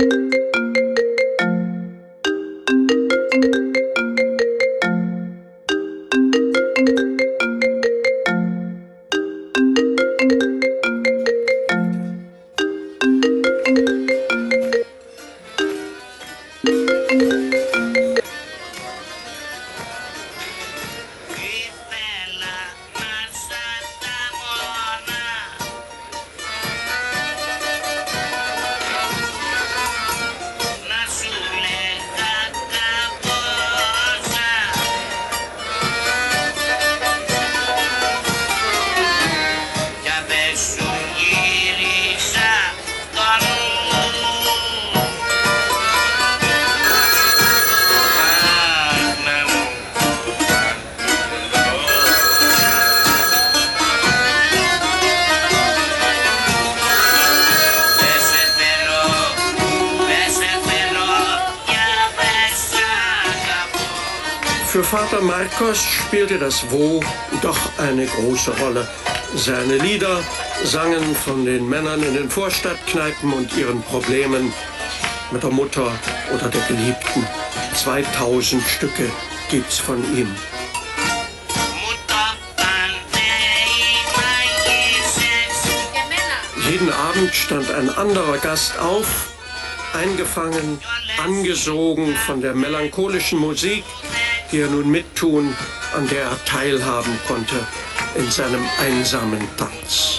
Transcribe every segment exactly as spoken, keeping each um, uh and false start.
Für Vater Marcos spielte das Wo doch eine große Rolle. Seine Lieder sangen von den Männern in den Vorstadtkneipen und ihren Problemen mit der Mutter oder der Geliebten. zweitausend Stücke gibt's von ihm. Jeden Abend stand ein anderer Gast auf, eingefangen, angesogen von der melancholischen Musik, die er nun mittun, an der er teilhaben konnte in seinem einsamen Tanz.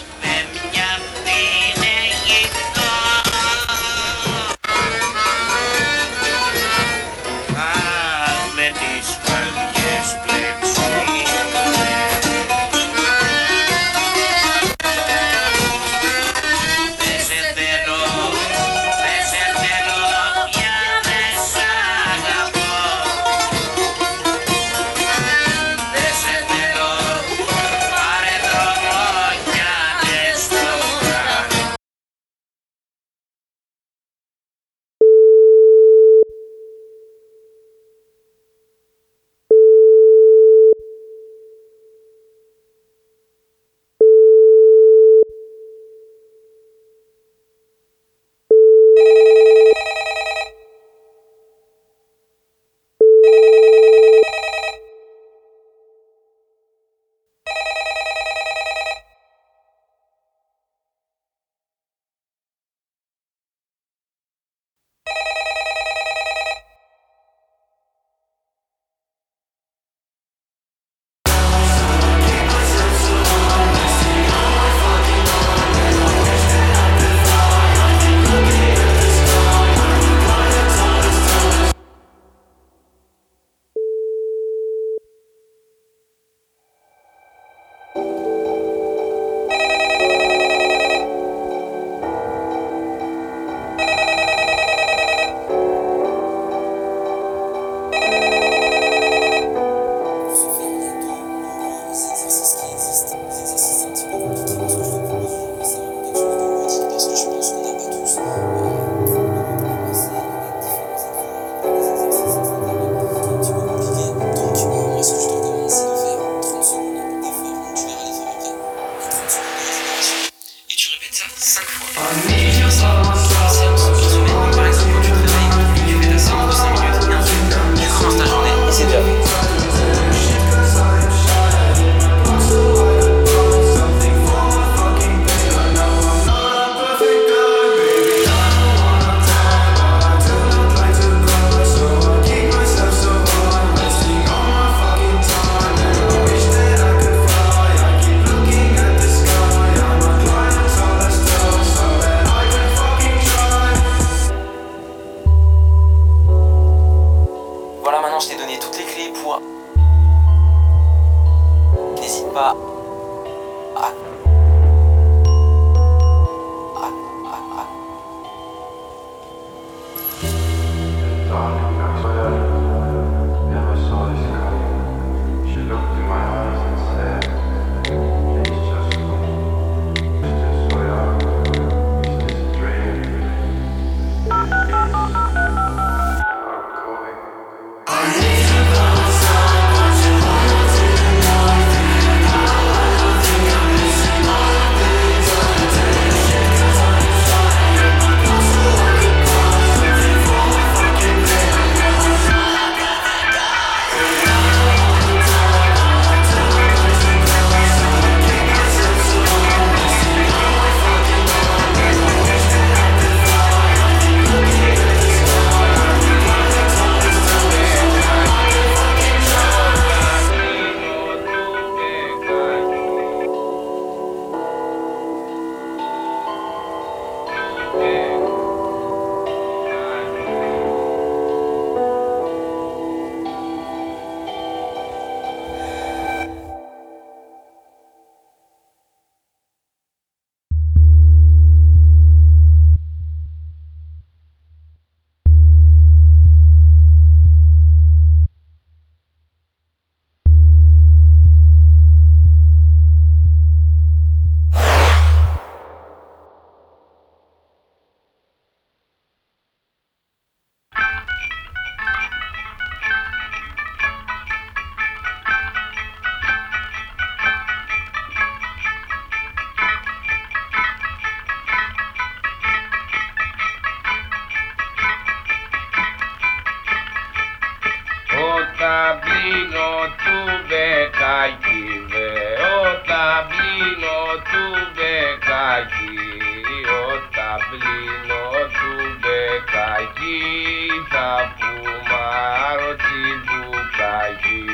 μπουκάκι, όταν πλύνω του μπεκάκι, θα φουμάρω τσιμπουκάκι.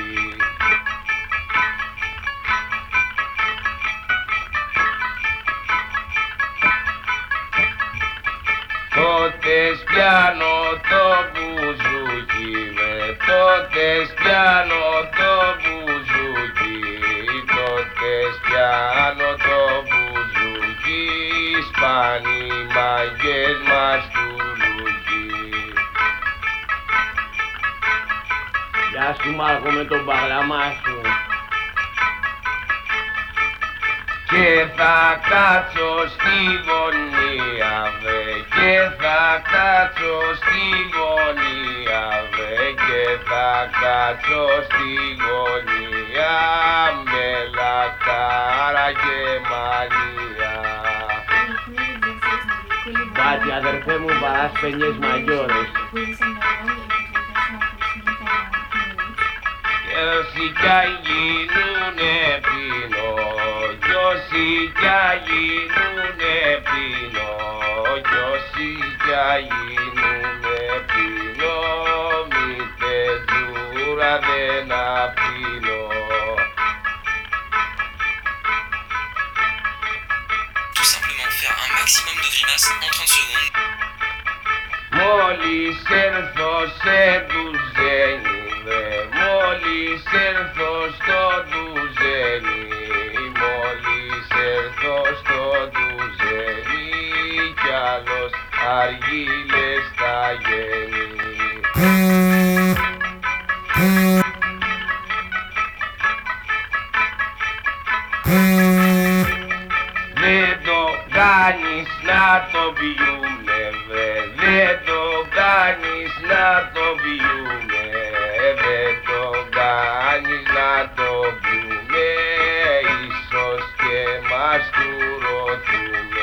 Τότε πιάνω το μπουζούκι, με τότε πιάνω το μπουζούκι, τότε πιάνω το μπουζούκι, σπάνι οι μάγκες μας του λουκί. Γεια σου Μάρκο με τον παγλαμά σου. Και θα κάτσω στη γωνία βε, και θα κάτσω στη γωνία βε, και θα κάτσω στη γωνία με λακτάρα και μανία. Κάτι αδερφέ μου παράς πενιές μαγιόρες. Και όσοι κι αγίνουνε πίνω, κι όσοι κι αγίνουνε πίνω, κι όσοι κι αγίνουνε πίνω, μη τεζούρα δεν αφήνω. Tout simplement faire un maximum de grimaces en trente secondes. Μόλις έρθω σε ντουζένι, δε, μόλις έρθω στο ντουζένι, μόλις έρθω στο ντουζένι, κι άλλος αργίλες θα γίνει. Δεν το κάνεις να το πιούμε, βε, δεν το κάνεις να το πιούμε, δεν το κάνεις να το πιούμε, ίσως και μας τουρωθούμε.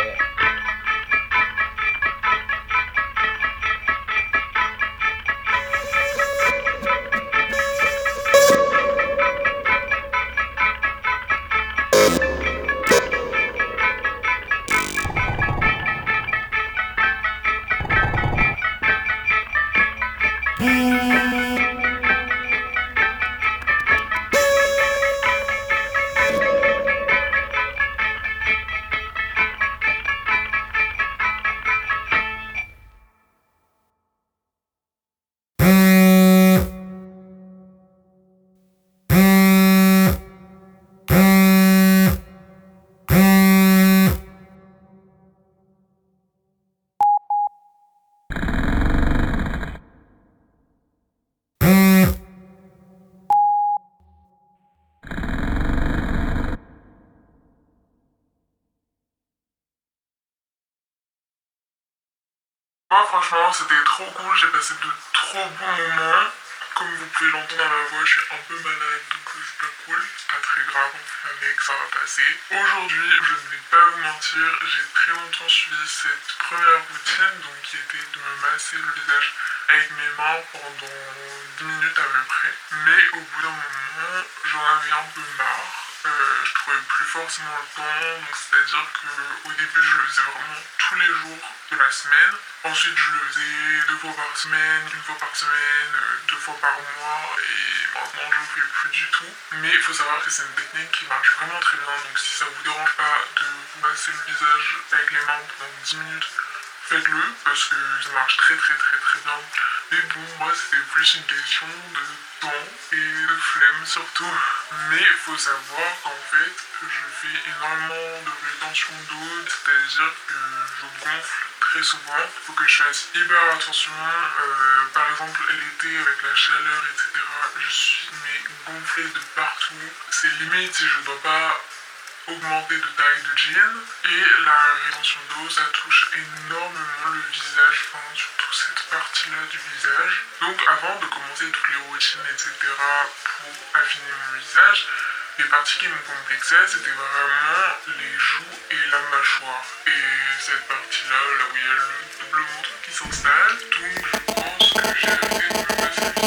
Moi franchement c'était trop cool, j'ai passé de trop bons moments. Comme vous pouvez l'entendre dans ma voix, je suis un peu malade donc c'est pas cool, c'est pas très grave, avec ça va passer. Aujourd'hui, je ne vais pas vous mentir, j'ai très longtemps suivi cette première routine, donc qui était de me masser le visage avec mes mains pendant dix minutes à peu près. Mais au bout d'un moment, j'en avais un peu marre. Euh, je trouvais plus forcément le temps, donc c'est-à-dire qu'au début je le faisais vraiment tous les jours de la semaine. Ensuite je le faisais deux fois par semaine, une fois par semaine, euh, deux fois par mois, et maintenant je le fais plus du tout. Mais il faut savoir que c'est une technique qui marche vraiment très bien, donc si ça vous dérange pas de vous masser le visage avec les mains pendant dix minutes, faites-le parce que ça marche très très très très bien. Mais bon, moi c'était plus une question de temps et de flemme surtout. Mais il faut savoir qu'en fait je fais énormément de rétention d'eau, c'est-à-dire que je gonfle très souvent. Il faut que je fasse hyper attention. Euh, par exemple l'été avec la chaleur et cetera. Je suis mais gonflé de partout. C'est limite si je ne dois pas augmenter de taille de jean. Et la rétention d'eau ça touche énormément le visage, enfin surtout cette partie là du visage. Donc avant de commencer toutes les routines etc pour affiner mon visage, les parties qui me complexaient c'était vraiment les joues et la mâchoire. Et cette partie là, là où il y a le double ventre qui s'installe, donc je pense que j'ai arrêté de me masser le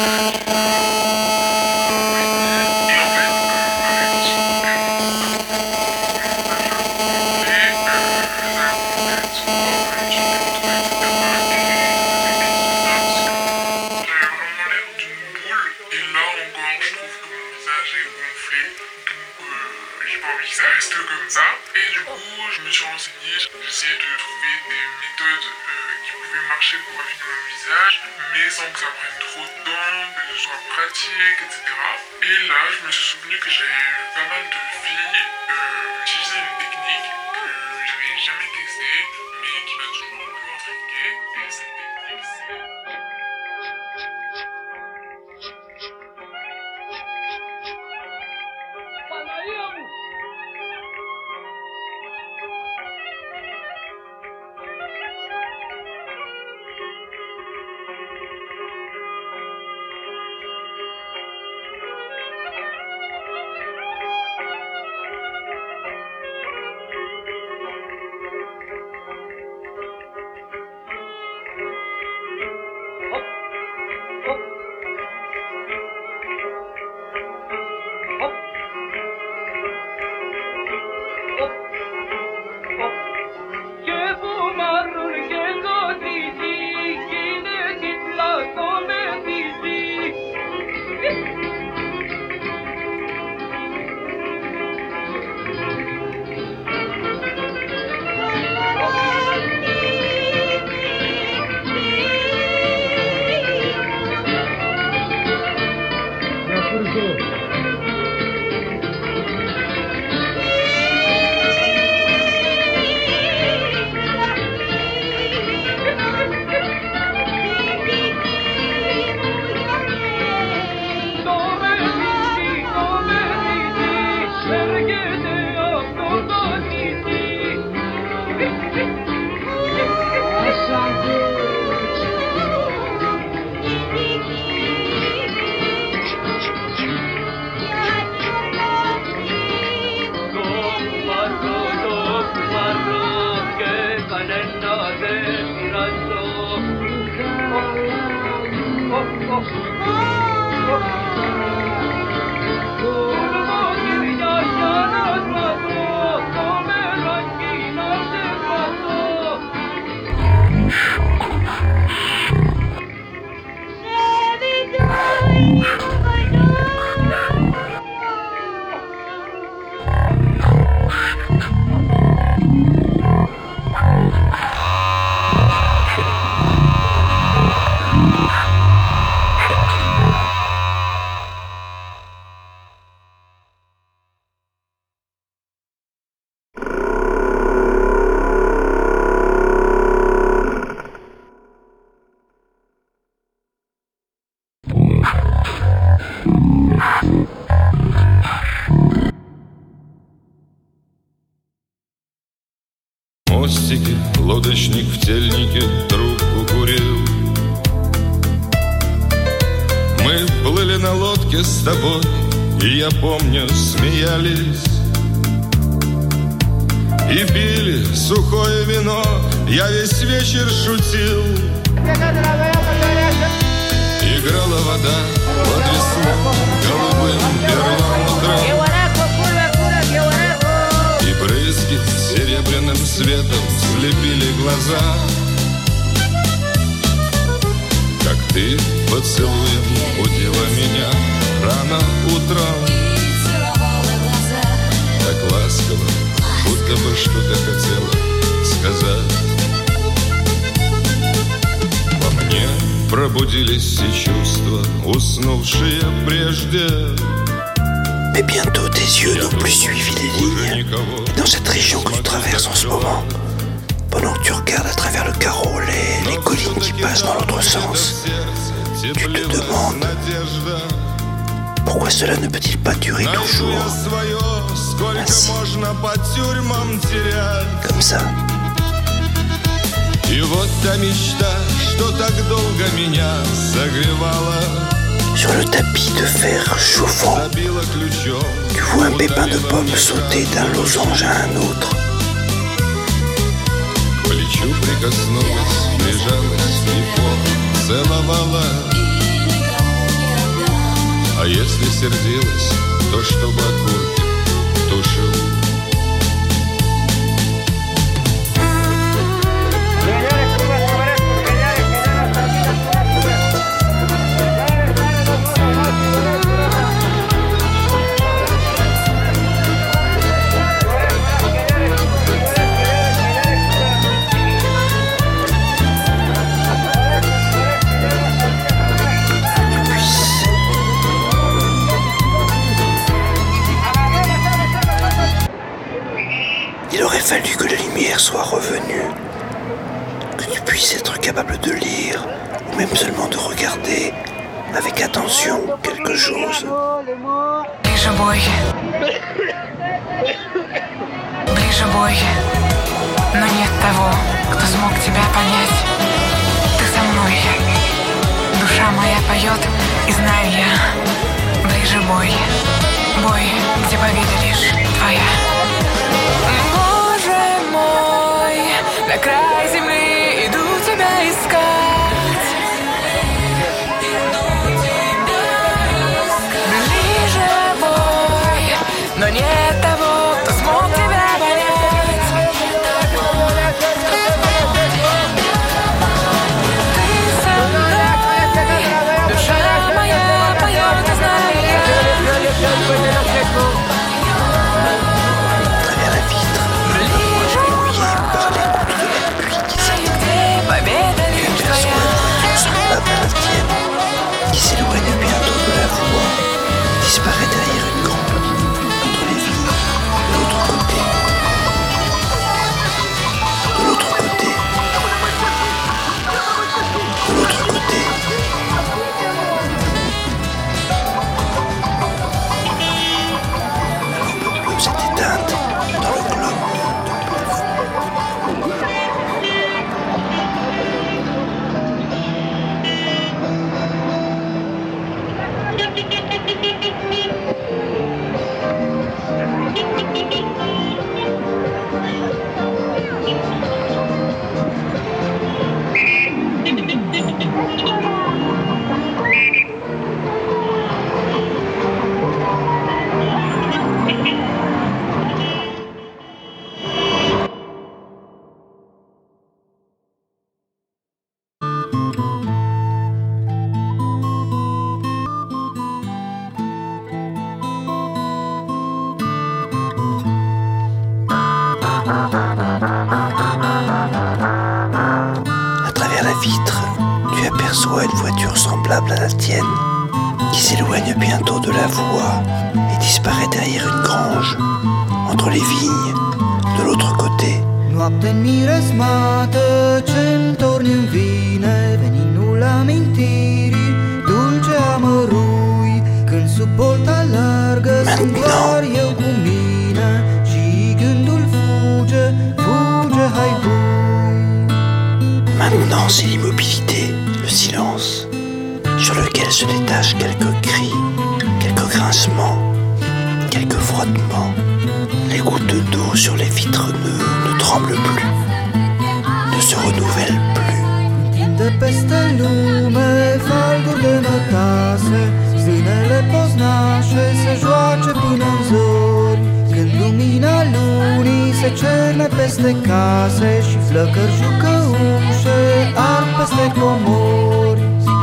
visage. Et en fait, euh, la rétention d'eau, suis renseignée, j'ai essayé de trouver des méthodes euh, qui pouvaient marcher pour affiner mon visage, mais sans que ça prenne trop de temps, que ce soit pratique, et cetera. Et là, je me suis souvenu que j'ai vu pas mal de filles euh, utiliser une technique que j'avais jamais testée, mais qui m'a toujours un peu intriguée. Et cette technique, c'est... Мостики, лодочник в тельнике трубку курил. Мы плыли на лодке с тобой, и я помню, смеялись и пили сухое вино. Я весь вечер шутил. Играла вода под веслом голубым перламутром, и брызги серебряным светом слепили глаза. Как ты поцелуем будила меня рано утром, так ласково, будто бы что-то хотела сказать. Во мне пробудились все чувства, уснувшие прежде. Mais bientôt tes yeux n'ont plus suivi les lignes. Et dans cette région que tu traverses en ce moment, pendant que tu regardes à travers le carreau les, les collines qui passent dans l'autre sens, tu te demandes pourquoi cela ne peut-il pas durer toujours ainsi, comme ça. Sur le tapis de fer chauffant, tu vois un pépin de pomme sauter d'un losange à un autre. А если сердилась, то чтобы окурки тушил. Il aurait fallu que la lumière soit revenue, que tu puisses être capable de lire, ou même seulement de regarder avec attention quelque chose. Ближе бой. Ближе бой. Но нет того, кто смог тебя понять. Ты со мной. Душа моя поет, и знаю я. Ближе бой. Бой, где победа лишь твоя. Боже мой, на край земли иду тебя искать. Ближе бой, но нет того, кто смог тебя понять. Ты со мной, душа моя поет, и знаю я. Qui s'éloigne bientôt de la voie, disparaît derrière une grange, entre les vignes, de l'autre côté. De l'autre côté. De l'autre côté. La lampe bleue s'est éteinte dans le globe de plafond. À travers la vitre, tu aperçois une voiture semblable à la tienne qui s'éloigne bientôt de la voie et disparaît derrière une grange, entre les vignes, de l'autre côté. Noapte-n miresmată ce-mi torni-mi vine, veninul amintirii, dulce amărui, când sub bolta largă sunt doar eu cu mine și gândul fuge, fuge, hai bui. Maintenant, c'est l'immobilité, le silence, sur lequel se détachent quelques cris, quelques grincements, quelques frottements. Les gouttes d'eau sur les vitres ne, ne tremblent plus, ne se renouvellent plus. Întinde peste lume falduri de mătase, zânele poznașe se joace până-n zori, când lumina lunii se cerne peste case și flăcări jucăușe ard peste comori.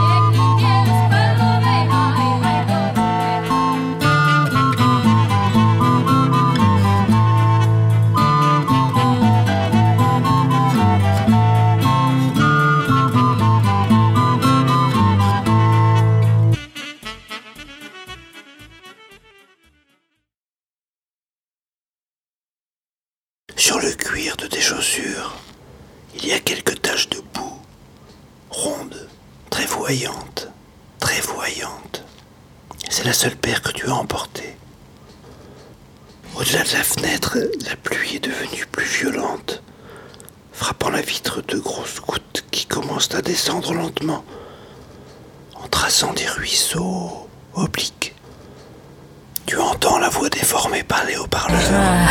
Sur le cuir de tes chaussures, il y a quelques taches de boue, rondes, très voyantes, très voyantes. C'est la seule paire que tu as emportée. Au-delà de la fenêtre, la pluie est devenue plus violente, frappant la vitre de grosses gouttes qui commencent à descendre lentement, en traçant des ruisseaux obliques. Tu entends la voix déformée parler au parleur.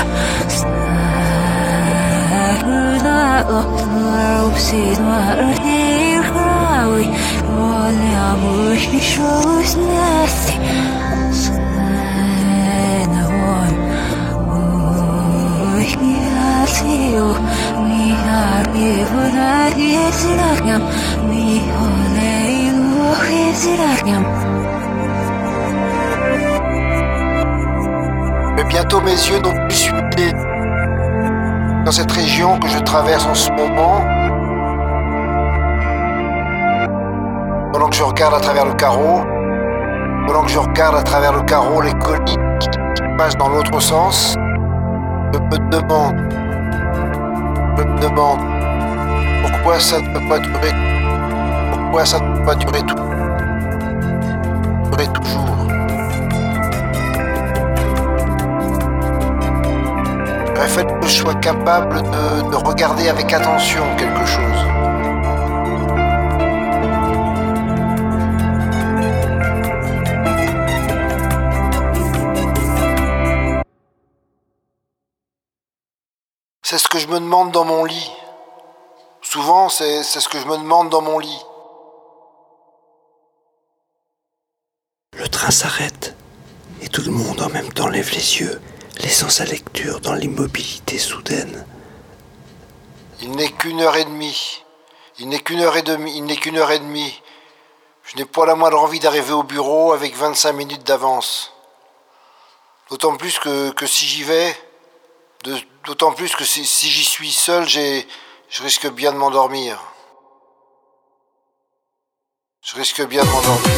Mais bientôt mes yeux n'ont plus suivi dans cette région que je traverse en ce moment. Pendant que je regarde à travers le carreau, pendant que je regarde à travers le carreau les colis qui passent dans l'autre sens, je me demande Je me demande pourquoi ça ne peut pas durer. Pourquoi ça ne peut pas durer tout. Durer toujours. Il faut que je sois capable de, de regarder avec attention quelque chose. C'est ce que je me demande dans mon lit. Souvent, c'est, c'est ce que je me demande dans mon lit. Le train s'arrête et tout le monde en même temps lève les yeux, laissant sa lecture dans l'immobilité soudaine. Il n'est qu'une heure et demie. Il n'est qu'une heure et demie. Il n'est qu'une heure et demie. Je n'ai pas la moindre envie d'arriver au bureau avec vingt-cinq minutes d'avance. D'autant plus que, que si j'y vais, de, d'autant plus que si, si j'y suis seul, j'ai, je risque bien de m'endormir. Je risque bien de m'endormir.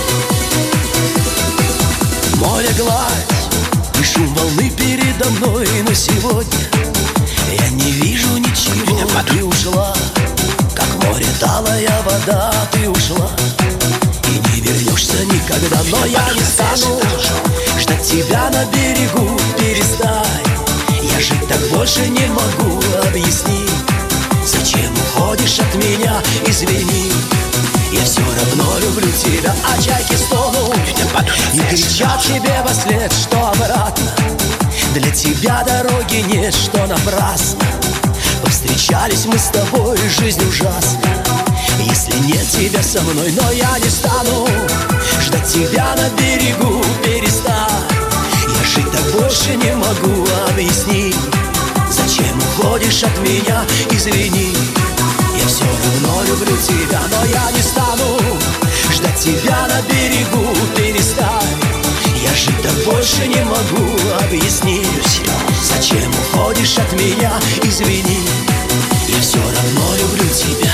Море гладь и шум волны передо мной, но сегодня я не вижу ничего. Ты ушла, как море талая вода, ты ушла и не вернешься никогда. Но я не стану ждать тебя на берегу, перестань. Я жить так больше не могу, объясни, зачем уходишь от меня, извини. Я все равно люблю тебя, а чайки стонут и кричат тебе во след, что обратно для тебя дороги нет, что напрасно. Повстречались мы с тобой, жизнь ужасна, если нет тебя со мной. Но я не стану ждать тебя на берегу, перестань. Я жить так больше не могу, объясни, зачем уходишь от меня, извини. Я все равно люблю тебя, но я не стану ждать тебя на берегу, перестань. Я жить так больше не могу, объясни, зачем уходишь от меня, извини. Я все равно люблю тебя.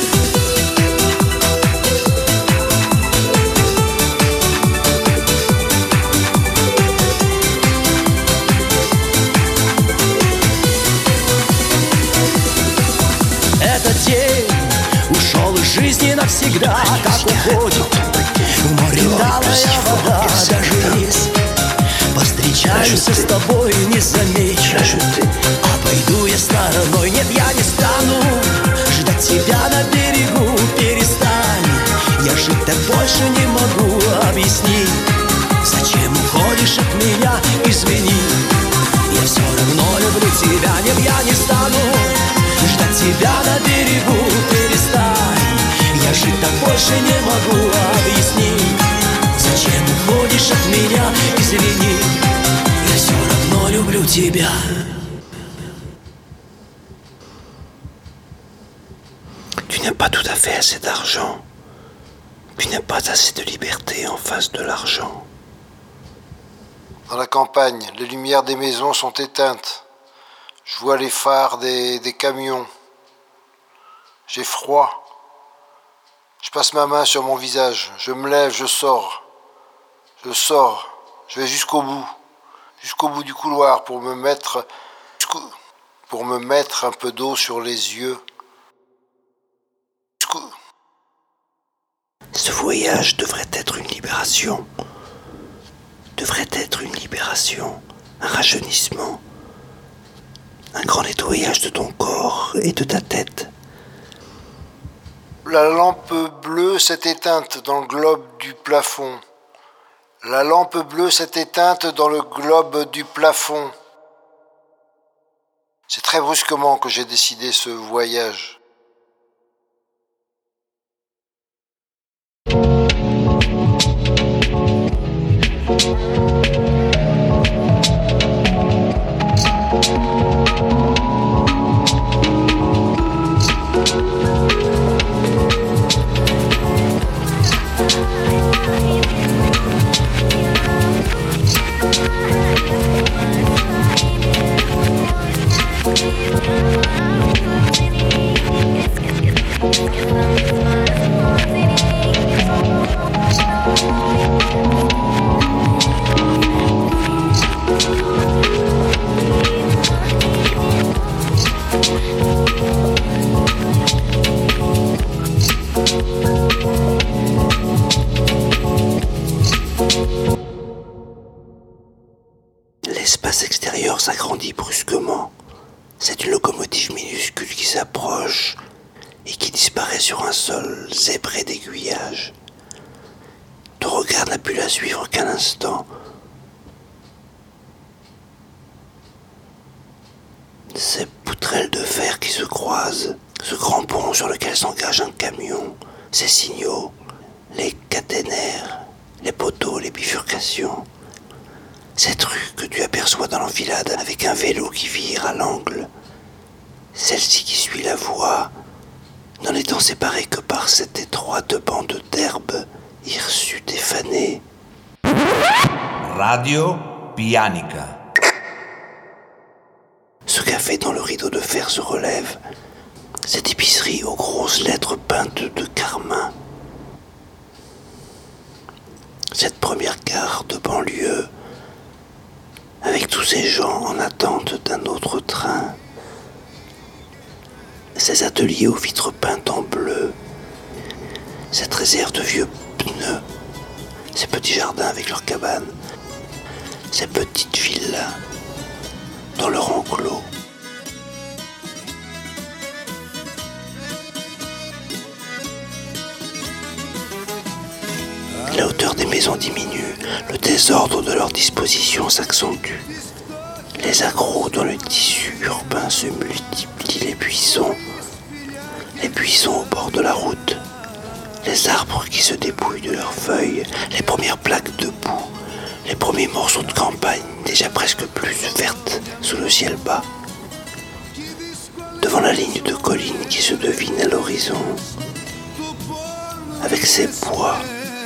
Этот день ушел из жизни навсегда, как уходит в море талая вода. Даже если повстречаемся с тобой, не замечу, обойду я стороной. Нет, я не стану ждать тебя на берегу, перестань. Я жить так больше не могу, объясни, зачем уходишь от меня, извини. Я все равно люблю тебя, нет, я не стану ждать тебя на берегу, перестань. Я жить так больше не могу, объясни, зачем уходишь от меня, извини. Я все равно люблю тебя. Tu n'as pas tout à fait assez d'argent. Tu n'as pas assez de liberté en face de l'argent. Dans la campagne, les lumières des maisons sont éteintes. Je vois les phares des, des camions. J'ai froid. Je passe ma main sur mon visage. Je me lève, je sors. Je sors. Je vais jusqu'au bout. Jusqu'au bout du couloir pour me mettre... pour me mettre un peu d'eau sur les yeux. Jusqu'au... Ce voyage devrait être une libération. Devrait être une libération. Un rajeunissement. Un grand nettoyage de ton corps et de ta tête. La lampe bleue s'est éteinte dans le globe du plafond. La lampe bleue s'est éteinte dans le globe du plafond. C'est très brusquement que j'ai décidé ce voyage. We'll be right back. s'approche et qui disparaît sur un sol zébré d'aiguillages. Ton regard n'a pu la suivre qu'un instant. Ces poutrelles de fer qui se croisent, ce grand pont sur lequel s'engage un camion, ces signaux, les caténaires, les poteaux, les bifurcations. Cette rue que tu aperçois dans l'enfilade avec un vélo qui vire à l'angle. Celle-ci qui suit la voie, n'en étant séparée que par cette étroite bande d'herbe hirsute et fanée. Radio Pianica. Ce café dans le rideau de fer se relève. Cette épicerie aux grosses lettres peintes de carmin. Cette première gare de banlieue, avec tous ces gens en attente d'un autre train. Ces ateliers aux vitres peintes en bleu. Cette réserve de vieux pneus. Ces petits jardins avec leurs cabanes. Ces petites villas dans leur enclos. La hauteur des maisons diminue, le désordre de leur disposition s'accentue. Les accros dans le tissu urbain se multiplient, les buissons, les buissons au bord de la route, les arbres qui se dépouillent de leurs feuilles, les premières plaques de boue, les premiers morceaux de campagne déjà presque plus vertes sous le ciel bas. Devant la ligne de collines qui se devine à l'horizon, avec ses bois,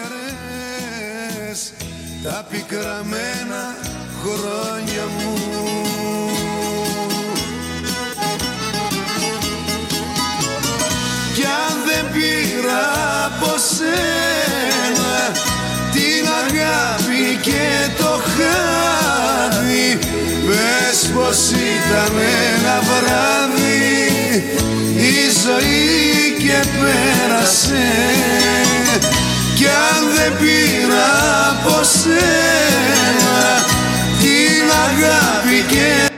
τα πικραμένα χρόνια μου. Κι αν δεν πήρα από σένα την αγάπη και το χάδι, πες πως ήταν ένα βράδυ η ζωή και πέρασε. Κι αν δεν πήρα από σένα την αγάπη και